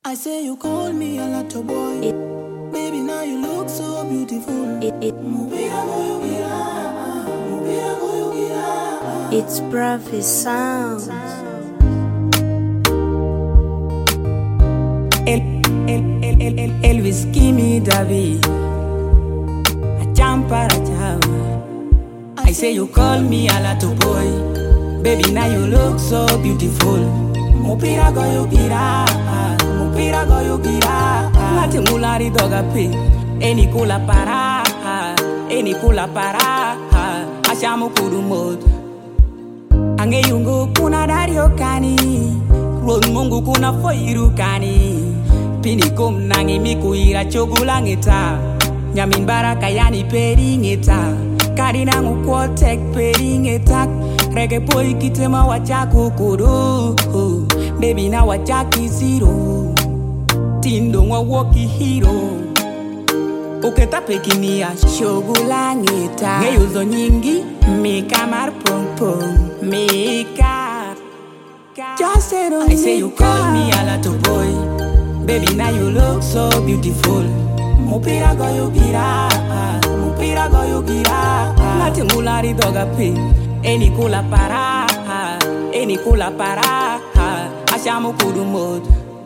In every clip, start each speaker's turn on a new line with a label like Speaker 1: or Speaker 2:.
Speaker 1: I say you call me a little boy. Baby, now you look so beautiful.
Speaker 2: It's Prophet Sound.
Speaker 1: Elvis Kimi David. I say you call me a little boy. Baby, now you look so beautiful. Mupira go gira, Mati mulari doga pe, eni kula para, ashamu kudu mod. Ange yungu kuna dario kani, ron mungu kuna foiru kani. Pini kum nangi miku ira chogula ngeta, nyamin baraka yani peri ngeta. Karina ngukwotek peri ngeta, rege poi kitema wachaku kudu. Baby na wachaki zero, tindo wa woki hero. Uketa pekinia shogula ngeta, ngeyuzo nyingi mika mar pong pong mika. Just say no. I say you call me a little boy. Baby now you look so beautiful. Mupira go gira, Mati mulari doga pe, eni kula para, ashamu kudu mod.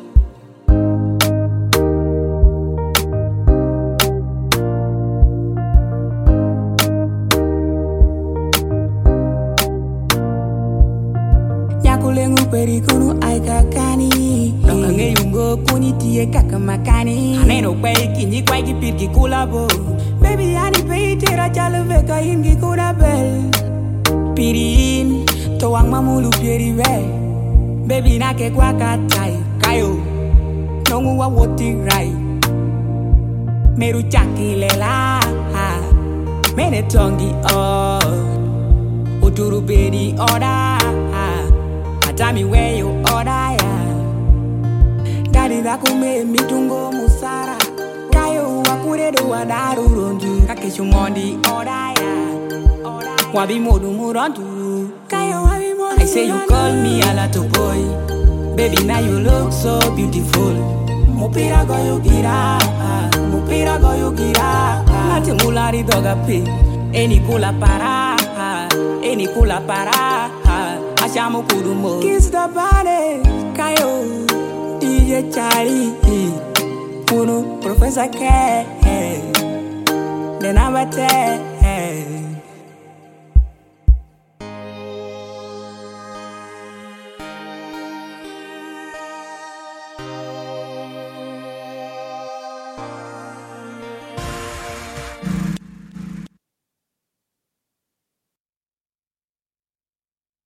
Speaker 1: Nyakulengu perikunu aika kani, nongange yungo kuni tie kaka makani. Aneno kwei kinyi kwei kipirki kulabo. Baby ani pei tera chalo veka ingi kuna bel. Pirin, toang mamulu pieri ve. Baby nake kwa katai, kayo. Nongu wa woti rai. Meru chaki lela, mene tongi uturu bedi oda, atami weyo oda ya. Dadi dakume mitungo musara, kayo wakuredo wadaru rondu. Kake shumondi oda ya, wabi modu murondu. Kayo wabi modu. I say you call me a little boy. Baby now you look so beautiful. Mupira go gira, Mati mulari doga pe, eni kula para, ashamu kudu mo. Kiss the body, kayo, DJ Charlie, Uno, Professor K, the number 10.